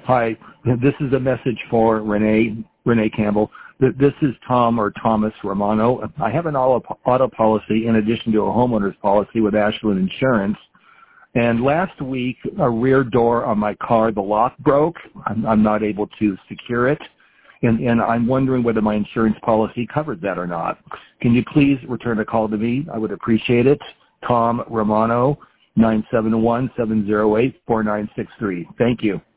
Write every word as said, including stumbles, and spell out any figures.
Hi, this is a message for Renee, Renee Campbell. This is Tom or Thomas Romano. I have an auto policy in addition to a homeowner's policy with Ashland Insurance. And last week, a rear door on my car, the lock broke. I'm, I'm not able to secure it. And, and I'm wondering whether my insurance policy covered that or not. Can you please return a call to me? I would appreciate it. Tom Romano, nine seven one, seven zero eight, four nine six three. Thank you.